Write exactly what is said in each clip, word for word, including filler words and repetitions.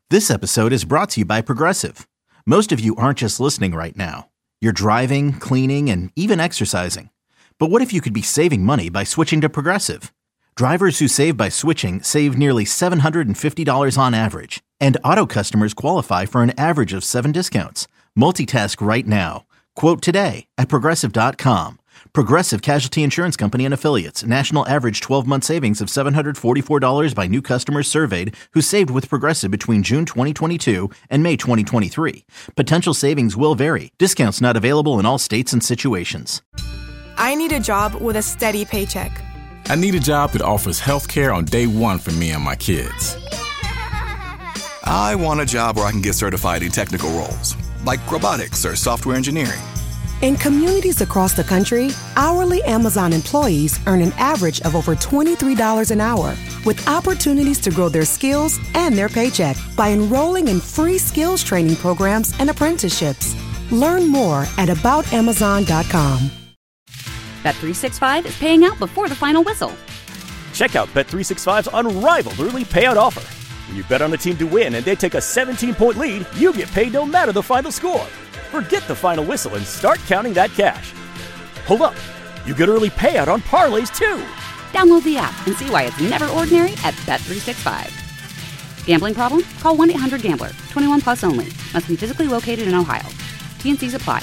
This episode is brought to you by Progressive. Most of you aren't just listening right now. You're driving, cleaning, and even exercising. But what if you could be saving money by switching to Progressive? Drivers who save by switching save nearly seven hundred fifty dollars on average. And auto customers qualify for an average of seven discounts. Multitask right now. Quote today at Progressive dot com. Progressive Casualty Insurance Company and Affiliates. National average twelve-month savings of seven hundred forty-four dollars by new customers surveyed who saved with Progressive between June twenty twenty-two and May twenty twenty-three. Potential savings will vary. Discounts not available in all states and situations. I need a job with a steady paycheck. I need a job that offers health care on day one for me and my kids. I want a job where I can get certified in technical roles, like robotics or software engineering. In communities across the country, hourly Amazon employees earn an average of over twenty-three dollars an hour, with opportunities to grow their skills and their paycheck by enrolling in free skills training programs and apprenticeships. Learn more at about amazon dot com. Bet three sixty-five is paying out before the final whistle. Check out Bet three sixty-five's unrivaled early payout offer. When you bet on a team to win and they take a seventeen-point lead, you get paid no matter the final score. Forget the final whistle and start counting that cash. Hold up. You get early payout on parlays, too. Download the app and see why it's never ordinary at Bet three sixty-five. Gambling problem? Call one eight hundred gambler. twenty-one plus only. Must be physically located in Ohio. T N Cs apply.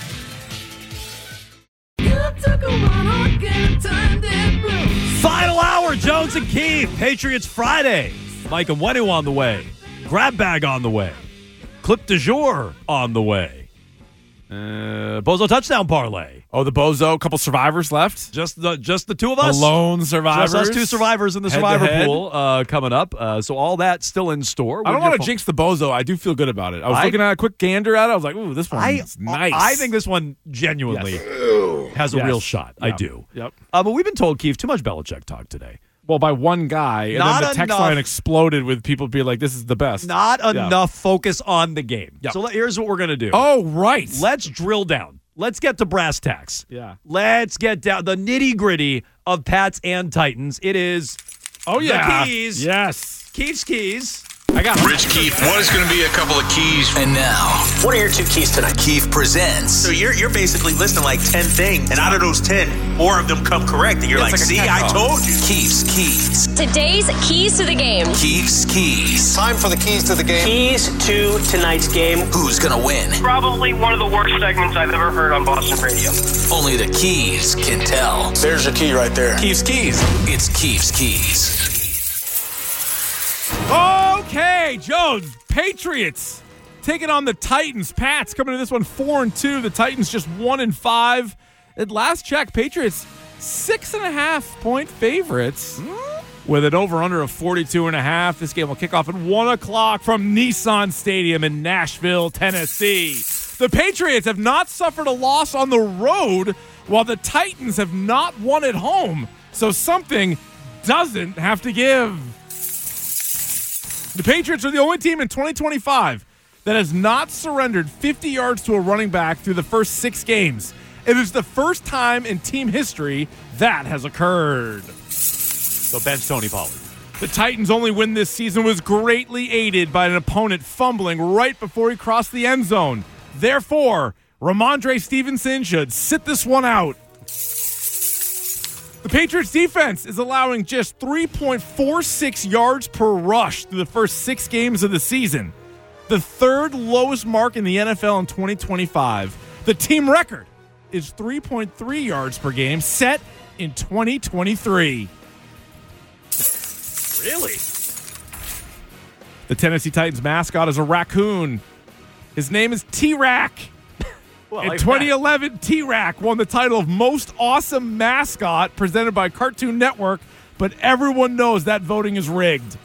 Final hour, Jones and Keith. Patriots Friday. Mike and Wenu on the way. Grab bag on the way. Clip du jour on the way. Uh, Bozo touchdown parlay. Oh, the Bozo, a couple survivors left. Just the just the two of us. The lone survivors. Just us two survivors in the Head survivor to head. pool uh, coming up. Uh, so all that still in store. I don't With want your to phone- jinx the Bozo. I do feel good about it. I was I- looking at a quick gander at it. I was like, ooh, this one's I, nice. I think this one genuinely Yes. has a Yes. real shot. I Yep. do. Yep. Uh, but we've been told, Keith, too much Belichick talk today. Well, by one guy, and Not then the text enough. line exploded with people being like, this is the best. Not Yeah. enough focus on the game. Yep. So let- here's what we're going to do. Oh, right. Let's drill down. Let's get to brass tacks. Yeah. Let's get down the nitty gritty of Pats and Titans. It is Oh, yeah. the keys. Yes. Keith's keys. I got Rich Keefe, what is going to be a couple of keys? And now, What are your two keys tonight? Keith presents. So you're you're basically listing like ten things, and out of those ten, four of them come correct, and you're like, It's like a see, I catch-all. told you. Keith's Keys. Today's keys to the game. Keith's Keys. Time for the keys to the game. Keys to tonight's game. Who's gonna win? Probably one of the worst segments I've ever heard on Boston radio. Only the Keys can tell. There's your key right there. Keith's keys. It's Keith's Keys. Okay, Jones, Patriots taking on the Titans. Pats coming to this one four and two. The Titans just one and five. At last check, Patriots six and a half point favorites with an over under of forty-two and a half. This game will kick off at one o'clock from Nissan Stadium in Nashville, Tennessee. The Patriots have not suffered a loss on the road, while the Titans have not won at home. So something doesn't have to give. The Patriots are the only team in twenty twenty-five that has not surrendered fifty yards to a running back through the first six games. It is the first time in team history that has occurred. So bench Tony Pollard. The Titans' only win this season was greatly aided by an opponent fumbling right before he crossed the end zone. Therefore, Ramondre Stevenson should sit this one out. The Patriots defense is allowing just three point four six yards per rush through the first six games of the season, the third lowest mark in the N F L in twenty twenty-five. The team record is three point three yards per game, set in twenty twenty-three. Really? The Tennessee Titans mascot is a raccoon. His name is T-Rack. Well, In like twenty eleven, T-Rack won the title of Most Awesome Mascot presented by Cartoon Network, but everyone knows that voting is rigged.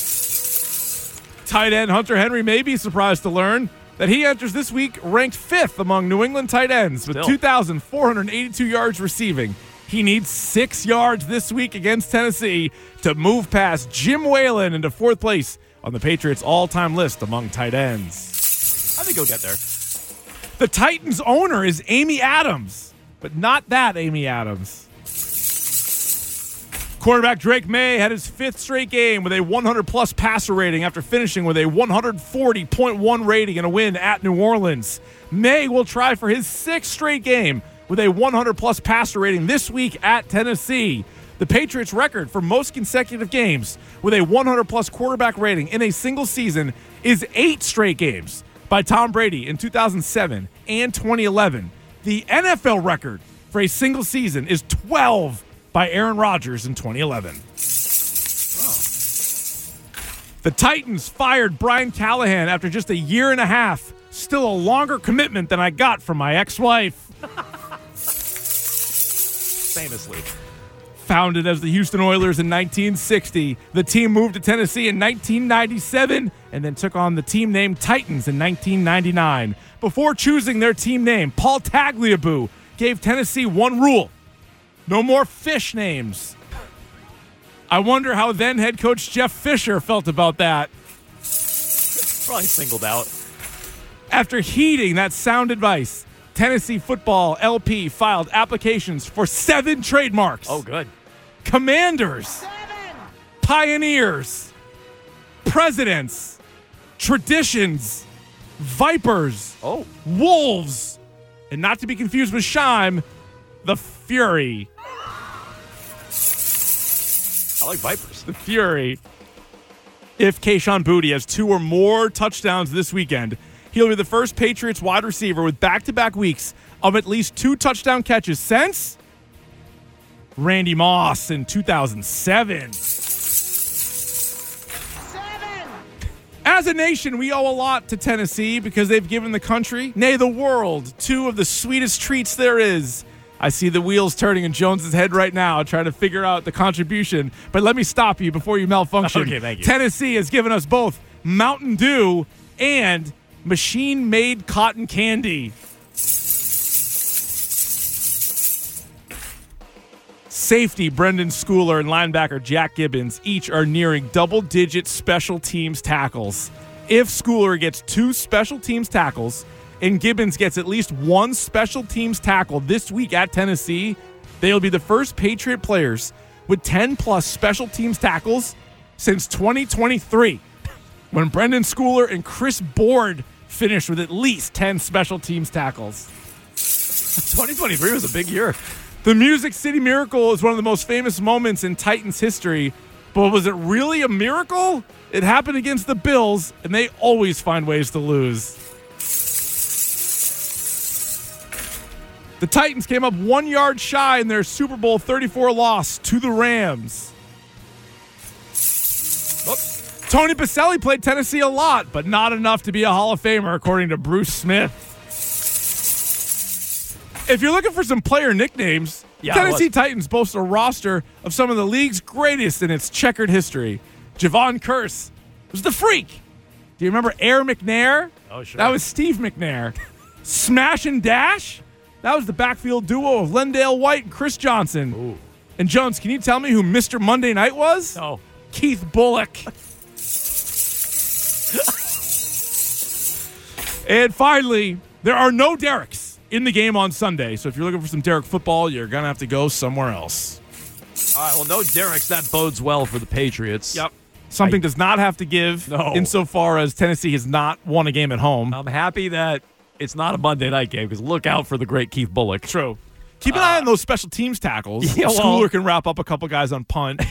Tight end Hunter Henry may be surprised to learn that he enters this week ranked fifth among New England tight ends with Still. two thousand four hundred eighty-two yards receiving. He needs six yards this week against Tennessee to move past Jim Whalen into fourth place on the Patriots' all-time list among tight ends. I think he'll get there. The Titans' owner is Amy Adams, but not that Amy Adams. Quarterback Drake May had his fifth straight game with a one hundred plus passer rating after finishing with a one forty point one rating in a win at New Orleans. May will try for his sixth straight game with a one hundred plus passer rating this week at Tennessee. The Patriots' record for most consecutive games with a one hundred plus quarterback rating in a single season is eight straight games by Tom Brady in two thousand seven and twenty eleven. The N F L record for a single season is twelve by Aaron Rodgers in twenty eleven. Oh. The Titans fired Brian Callahan after just a year and a half. Still a longer commitment than I got from my ex-wife. Famously. Founded as the Houston Oilers in nineteen sixty, the team moved to Tennessee in nineteen ninety-seven and then took on the team name Titans in nineteen ninety-nine. Before choosing their team name, Paul Tagliabue gave Tennessee one rule: no more fish names. I wonder how then head coach Jeff Fisher felt about that. Probably singled out. After heeding that sound advice, Tennessee Football L P filed applications for seven trademarks. Oh, good. Commanders, seven. Pioneers, Presidents, Traditions, Vipers, oh, Wolves, and not to be confused with Shime, the Fury. I like Vipers. The Fury. If Kayshon Boutte has two or more touchdowns this weekend, he'll be the first Patriots wide receiver with back-to-back weeks of at least two touchdown catches since Randy Moss in two thousand seven. Seven. As a nation, we owe a lot to Tennessee because they've given the country, nay, the world, two of the sweetest treats there is. I see the wheels turning in Jones's head right now, trying to figure out the contribution. But let me stop you before you malfunction. Okay, thank you. Tennessee has given us both Mountain Dew and machine-made cotton candy. Safety Brendan Schooler and linebacker Jack Gibbons each are nearing double-digit special teams tackles. If Schooler gets two special teams tackles and Gibbons gets at least one special teams tackle this week at Tennessee, they'll be the first Patriot players with ten-plus special teams tackles since twenty twenty-three, when Brendan Schooler and Chris Board finished with at least ten special teams tackles. twenty twenty-three was a big year. The Music City Miracle is one of the most famous moments in Titans history, but was it really a miracle? It happened against the Bills, and they always find ways to lose. The Titans came up one yard shy in their Super Bowl thirty-four loss to the Rams. Oh. Tony Baselli played Tennessee a lot, but not enough to be a Hall of Famer, according to Bruce Smith. If you're looking for some player nicknames, yeah, Tennessee Titans boast a roster of some of the league's greatest in its checkered history. Javon Curse was the Freak. Do you remember Air McNair? Oh, sure. That was Steve McNair. Smash and Dash? That was the backfield duo of Lendale White and Chris Johnson. Ooh. And Jones, can you tell me who Mister Monday Night was? No. Keith Bullock. And finally, there are no Derricks in the game on Sunday. So if you're looking for some Derrick football, you're going to have to go somewhere else. All right, well, no Derricks. That bodes well for the Patriots. Yep. Something I, does not have to give no. insofar as Tennessee has not won a game at home. I'm happy that it's not a Monday night game because look out for the great Keith Bullock. True. Keep an uh, eye on those special teams tackles. Yeah, well, Schooler can wrap up a couple guys on punt.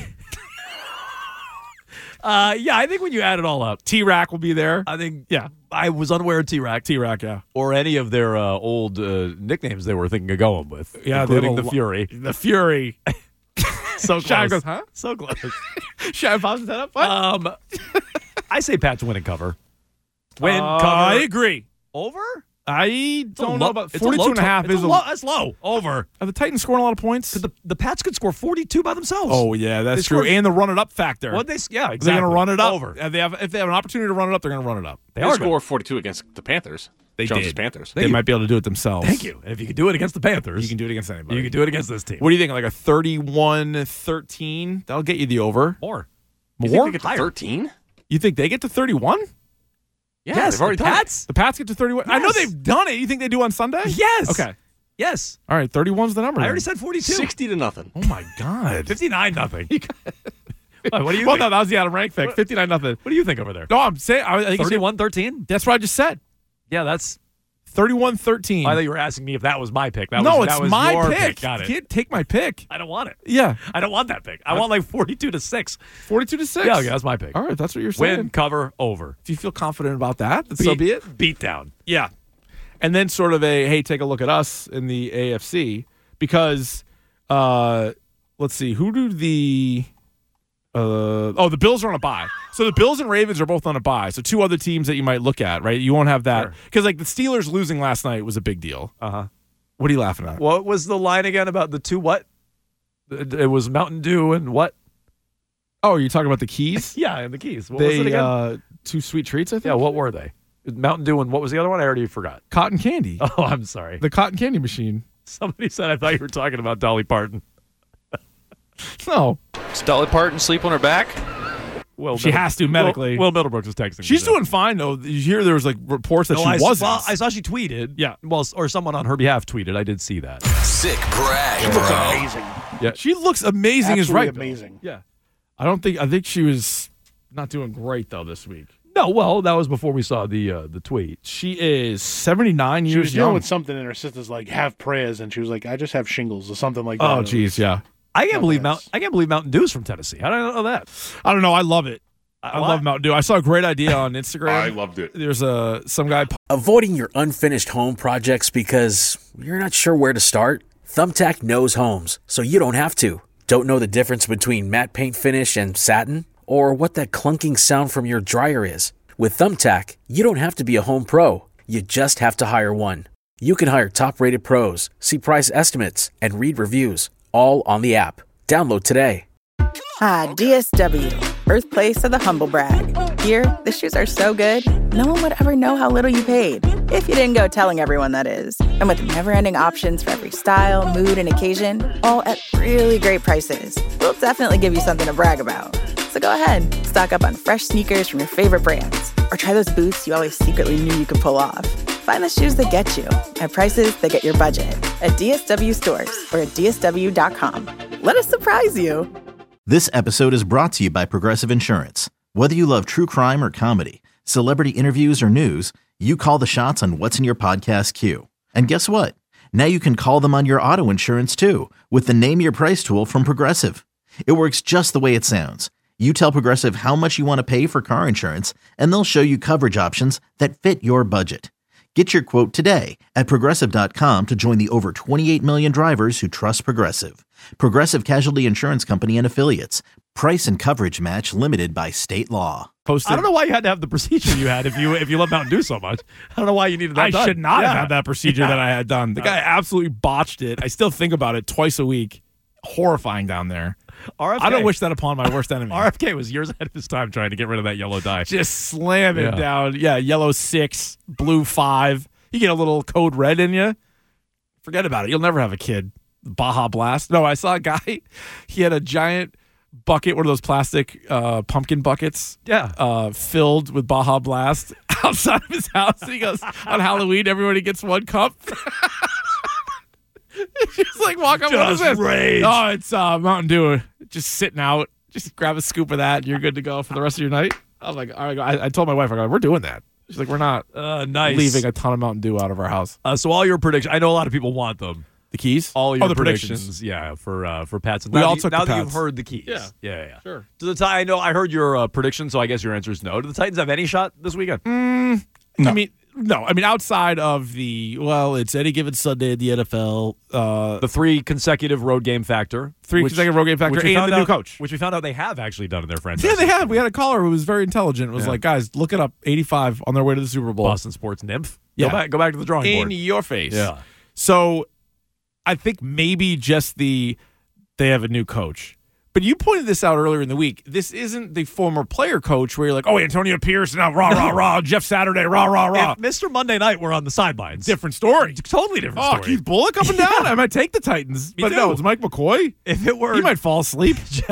uh, yeah, I think when you add it all up, T-Rack will be there. I think, yeah. I was unaware of T-Rack. T-Rack, yeah. Or any of their uh, old uh, nicknames they were thinking of going with, yeah, including the lo- Fury. The Fury. So close. Shaq goes, huh? So close. Shaq pops his head up. What? Um, I say Pats win and cover. Win, uh, cover. I agree. Over? I don't know low, about it's forty-two a low and a half to- is a a, low, that's low. Over. Are the Titans scoring a lot of points? The, the Pats could score forty-two by themselves. Oh yeah, that's They true. scored- And the run it up factor. What they? Yeah, exactly. They're going to run it up. Over. If they have if they have an opportunity to run it up, they're going to run it up. They, They are score good. forty-two against the Panthers. They Jones' did. Panthers. They you. might be able to do it themselves. Thank you. And if you can do it against the Panthers, You can do it against anybody. You can do it against this team. What do you think? Like a thirty-one thirteen? That'll get you the over. More. You More? think they get to thirteen? You think they get to thirty-one? Yeah, Yes, they've already the done it. Pats. The Pats get to thirty-one? I know Yes. they've done it. You think they do on Sunday? Yes. Okay. Yes. All right, thirty-one's the number. I then. already said forty-two. sixty to nothing. Oh, my God. fifty-nine nothing. What, what do you well, think? no, that was the Adam Rank pick. fifty-nine nothing. What do you think over there? No, I'm saying I, I think thirty-one thirteen? That's what I just said. Yeah, that's thirty-one thirteen. I thought you were asking me if that was my pick. That no, was, it's that was my your pick. pick. Got it. You can't take my pick. I don't want it. Yeah. I don't want that pick. I want like forty-two to six. forty-two to six? Yeah, okay, that's my pick. All right, that's what you're saying. Win, cover, over. If you feel confident about that, then Beat, so be it. Beat down. Yeah. And then sort of a, hey, take a look at us in the A F C because, uh, let's see, who do the uh, – oh, the Bills are on a bye. So the Bills and Ravens are both on a bye. So two other teams that you might look at, right? You won't have that. Because, sure. like, the Steelers losing last night was a big deal. Uh-huh. What are you laughing at? What was the line again about the two what? It was Mountain Dew and what? Oh, you're talking about the keys? Yeah, and the keys. What they, was it again? Uh, two sweet treats, I think? Yeah, what were they? Mountain Dew and what was the other one? I already forgot. Cotton candy. Oh, I'm sorry. The cotton candy machine. Somebody said I thought you were talking about Dolly Parton. No. Does Dolly Parton sleep on her back? Well, she has to medically. Will, Will Middlebrooks is texting. She's doing fine though. You hear there was like reports that no, she I, wasn't. Well, I saw she tweeted. Yeah. Well, or someone on her behalf tweeted. I did see that. Sick brag, She looks amazing. Yeah, she looks amazing. Absolutely is right. amazing. Though. Yeah. I don't think. I think she was not doing great though this week. No, well, that was before we saw the uh, the tweet. She is seventy-nine years young. She was dealing young. with something, and her sister's like, have prayers, and she was like, I just have shingles or something like that. Oh, geez, yeah. I can't believe Mount. I can't believe Mountain Dew's from Tennessee. How do I know that? I don't know. I love it. I, I love Mountain Dew. I saw a great idea on Instagram. I loved it. There's a some guy avoiding your unfinished home projects because you're not sure where to start. Thumbtack knows homes, so you don't have to. Don't know the difference between matte paint finish and satin, or what that clunking sound from your dryer is. With Thumbtack, you don't have to be a home pro. You just have to hire one. You can hire top-rated pros, see price estimates, and read reviews, all on the app. Download today. Ah, D S W, birthplace of the humble brag. Here, the shoes are so good, no one would ever know how little you paid. If you didn't go telling everyone, that is. And with never-ending options for every style, mood, and occasion, all at really great prices, we'll definitely give you something to brag about. So go ahead, stock up on fresh sneakers from your favorite brands, or try those boots you always secretly knew you could pull off. Find the shoes that get you at prices that get your budget at D S W stores or at D S W dot com. Let us surprise you. This episode is brought to you by Progressive Insurance. Whether you love true crime or comedy, celebrity interviews or news, you call the shots on what's in your podcast queue. And guess what? Now you can call them on your auto insurance too with the Name Your Price tool from Progressive. It works just the way it sounds. You tell Progressive how much you want to pay for car insurance, and they'll show you coverage options that fit your budget. Get your quote today at Progressive dot com to join the over twenty-eight million drivers who trust Progressive. Progressive Casualty Insurance Company and Affiliates. Price and coverage match limited by state law. Posted. I don't know why you had to have the procedure you had if you if you love Mountain Dew so much. I don't know why you needed that I done. should not yeah. have had that procedure yeah. that I had done. The guy absolutely botched it. I still think about it twice a week. Horrifying down there. R F K. I don't wish that upon my worst enemy. R F K was years ahead of his time trying to get rid of that yellow dye. Just slam it yeah. down. Yeah, yellow six, blue five. You get a little code red in you. Forget about it. You'll never have a kid. Baja Blast. No, I saw a guy. He had a giant bucket, one of those plastic uh, pumpkin buckets. Yeah. Uh, filled with Baja Blast outside of his house. He goes, on Halloween, everybody gets one cup. Just like walk up. What is this? Rage. Oh, it's uh, Mountain Dew. Just sitting out. Just grab a scoop of that. And you're good to go for the rest of your night. I was like, all right. I, I told my wife, I go, we're doing that. She's like, we're not uh, nice. leaving a ton of Mountain Dew out of our house. Uh, so all your predictions. I know a lot of people want them. The keys? All your oh, the predictions. predictions. Yeah, for uh, for Pats. We now all that, took now the that Pats. you've heard the keys. Yeah, yeah, yeah. Sure. Do the I know I heard your uh, prediction, so I guess your answer is no. Do the Titans have any shot this weekend? Mm, no. I mean, no. I mean, outside of the well, it's any given Sunday in the N F L. Uh, the three consecutive road game factor, three which, consecutive road game factor, and the out, new coach, which we found out they have actually done in their franchise. Yeah, they have. We had a caller who was very intelligent. It was yeah. like, guys, look it up. eighty-five on their way to the Super Bowl. Boston Sports Nymph. Yeah, go back, go back to the drawing in board. In your face. Yeah. So, I think maybe just the they have a new coach. But you pointed this out earlier in the week. This isn't the former player coach where you're like, oh, Antonio Pierce, now rah, rah, rah, Jeff Saturday, rah, rah, rah. If Mister Monday Night were on the sidelines. Different story. Totally different oh, story. Oh, Keith Bullock up and down? I might take the Titans. Me but too. no, it's Mike McCoy. If it were... He might fall asleep. Jeff,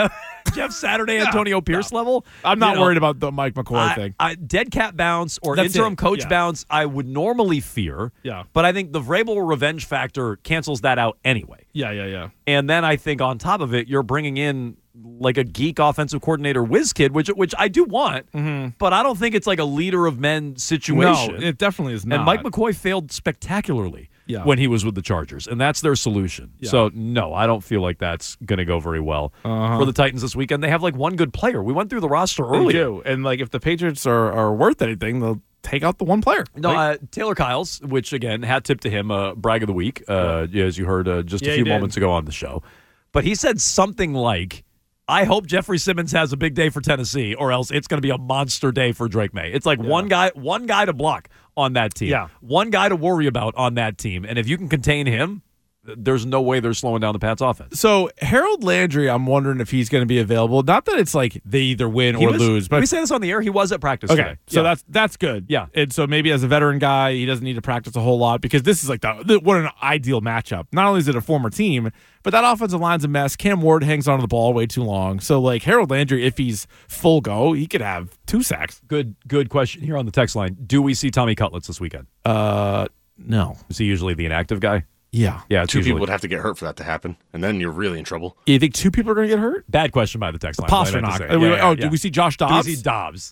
Jeff Saturday, Antonio no, Pierce no. level. I'm not you know, worried about the Mike McCoy I, thing. I, dead cat bounce or That's interim it. coach Yeah. bounce, I would normally fear. Yeah. But I think the Vrabel revenge factor cancels that out anyway. Yeah, yeah, yeah. And then I think on top of it, you're bringing in like a geek offensive coordinator whiz kid, which which I do want, mm-hmm. but I don't think it's like a leader of men situation. No, it definitely is not. And Mike McCoy failed spectacularly yeah. when he was with the Chargers, and that's their solution. Yeah. So, no, I don't feel like that's going to go very well uh-huh. for the Titans this weekend. They have like one good player. We went through the roster earlier. They do. And like if the Patriots are, are worth anything, they'll take out the one player. No, like, uh, Taylor Kyles, which again, hat tip to him, uh, brag of the week, uh, as you heard uh, just yeah, a few he did. moments ago on the show. But he said something like, I hope Jeffrey Simmons has a big day for Tennessee, or else it's going to be a monster day for Drake May. It's like yeah. one guy, one guy to block on that team, yeah. one guy to worry about on that team, and if you can contain him, there's no way they're slowing down the Pats' offense. So Harold Landry, I'm wondering if he's going to be available. Not that it's like they either win He or was, lose, but did we say this on the air? He was at practice okay. today. So yeah. that's that's good. Yeah, and so maybe as a veteran guy, he doesn't need to practice a whole lot because this is like the, the what an ideal matchup. Not only is it a former team, but that offensive line's a mess. Cam Ward hangs onto the ball way too long. So like Harold Landry, if he's full go, he could have two sacks. Good, good question here on the text line. Do we see Tommy Cutlets this weekend? Uh, no. Is he usually the inactive guy? Yeah. Yeah, two usually. people would have to get hurt for that to happen, and then you're really in trouble. You think two people are going to get hurt? Bad question by the text line. Pasternak. Yeah, yeah, oh, yeah. did we see Josh Dobbs? Do we see Dobbs?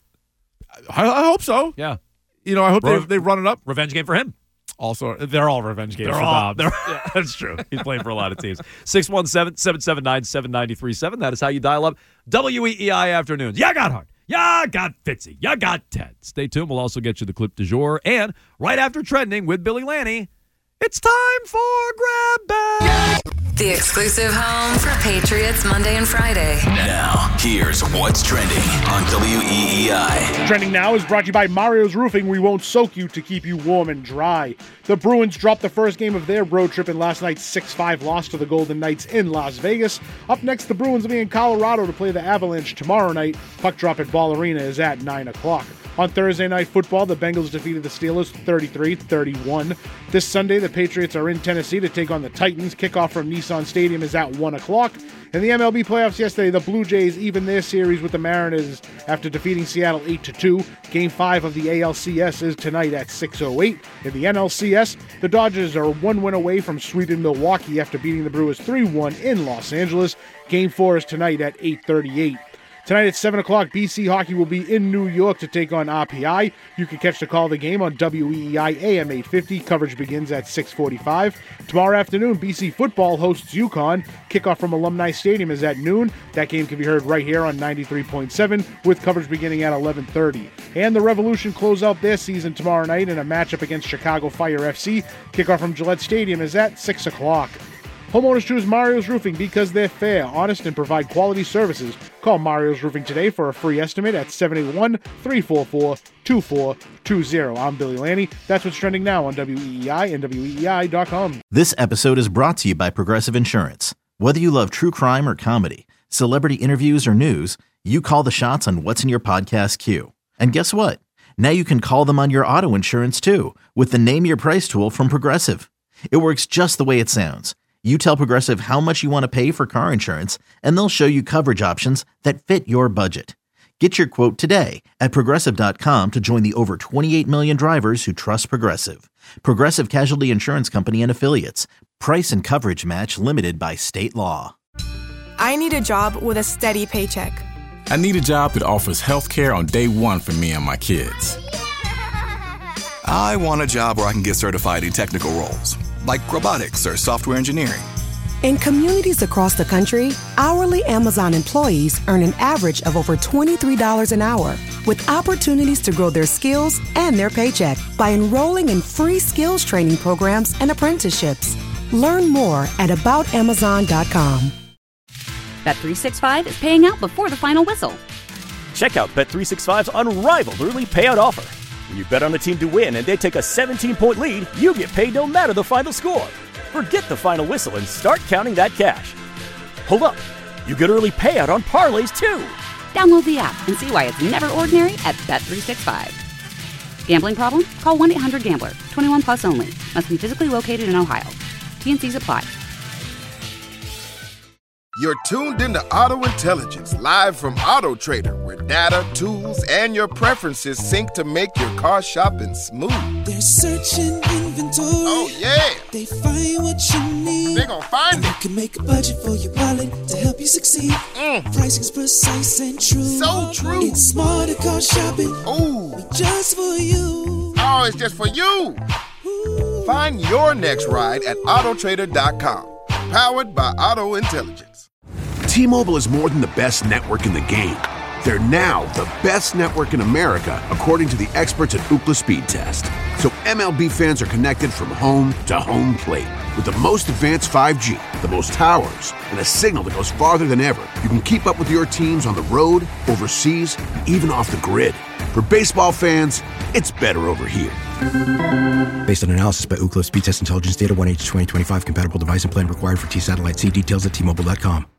I, I hope so. Yeah. You know, I hope Re- they they run it up. Revenge game for him. Also, they're all revenge games they're for all, Dobbs. Yeah, that's true. He's playing for a lot of teams. six one seven, seven seven nine, seven nine three seven. That is how you dial up W E E I Afternoons. Yeah, got hard. Yeah, got Fitzy. Yeah, got Ted. Stay tuned. We'll also get you the clip du jour. And right after trending with Billy Lanny, it's time for Grab Bag. The exclusive home for Patriots Monday and Friday. Now, here's what's trending on W E E I. Trending now is brought to you by Mario's Roofing. We won't soak you to keep you warm and dry. The Bruins dropped the first game of their road trip in last night's six five loss to the Golden Knights in Las Vegas. Up next, the Bruins will be in Colorado to play the Avalanche tomorrow night. Puck drop at Ball Arena is at nine o'clock. On Thursday Night Football, the Bengals defeated the Steelers thirty-three thirty-one. This Sunday, the Patriots are in Tennessee to take on the Titans. Kickoff from Nissan Stadium is at one o'clock. In the M L B playoffs yesterday, the Blue Jays even their series with the Mariners after defeating Seattle eight to two. Game five of the A L C S is tonight at six oh eight. In the N L C S, the Dodgers are one win away from sweeping Milwaukee after beating the Brewers three one in Los Angeles. Game four is tonight at eight thirty-eight. Tonight at seven o'clock, B C Hockey will be in New York to take on R P I. You can catch the call of the game on W E E I A M eight fifty. Coverage begins at six forty-five. Tomorrow afternoon, B C Football hosts UConn. Kickoff from Alumni Stadium is at noon. That game can be heard right here on ninety-three point seven with coverage beginning at eleven thirty. And the Revolution close out their season tomorrow night in a matchup against Chicago Fire F C. Kickoff from Gillette Stadium is at six o'clock. Homeowners choose Mario's Roofing because they're fair, honest, and provide quality services. Call Mario's Roofing today for a free estimate at seven eight one, three four four, two four two zero. I'm Billy Lanny. That's what's trending now on W E E I and W E E I dot com. This episode is brought to you by Progressive Insurance. Whether you love true crime or comedy, celebrity interviews or news, you call the shots on what's in your podcast queue. And guess what? Now you can call them on your auto insurance too with the Name Your Price tool from Progressive. It works just the way it sounds. You tell Progressive how much you want to pay for car insurance, and they'll show you coverage options that fit your budget. Get your quote today at Progressive dot com to join the over twenty-eight million drivers who trust Progressive. Progressive Casualty Insurance Company and Affiliates. Price and coverage match limited by state law. I need a job with a steady paycheck. I need a job that offers health care on day one for me and my kids. I want a job where I can get certified in technical roles, like robotics or software engineering. In communities across the country, hourly Amazon employees earn an average of over twenty-three dollars an hour, with opportunities to grow their skills and their paycheck by enrolling in free skills training programs and apprenticeships. Learn more at about amazon dot com. Bet three sixty-five is paying out before the final whistle. Check out Bet three sixty-five's unrivaled early payout offer. When you bet on the team to win and they take a seventeen-point lead, you get paid no matter the final score. Forget the final whistle and start counting that cash. Hold up. You get early payout on parlays, too. Download the app and see why it's never ordinary at Bet three sixty-five. Gambling problem? Call one eight hundred gambler. twenty-one plus only. Must be physically located in Ohio. T and C's apply. You're tuned into Auto Intelligence, live from Auto Trader, where data, tools, and your preferences sync to make your car shopping smooth. They're searching inventory. Oh, yeah. They find what you need. They're gonna find it. You can make a budget for your wallet to help you succeed. Mm. Pricing's precise and true. So true. It's smarter car shopping. Ooh. Just for you. Oh, it's just for you. Ooh. Find your next ride at auto trader dot com. Powered by Auto Intelligence. T-Mobile is more than the best network in the game. They're now the best network in America, according to the experts at Ookla Speed Test. So M L B fans are connected from home to home plate. With the most advanced five G, the most towers, and a signal that goes farther than ever, you can keep up with your teams on the road, overseas, and even off the grid. For baseball fans, it's better over here. Based on analysis by Ookla Speed Test Intelligence Data, one H twenty twenty-five compatible device and plan required for T-Satellite. See details at T Mobile dot com.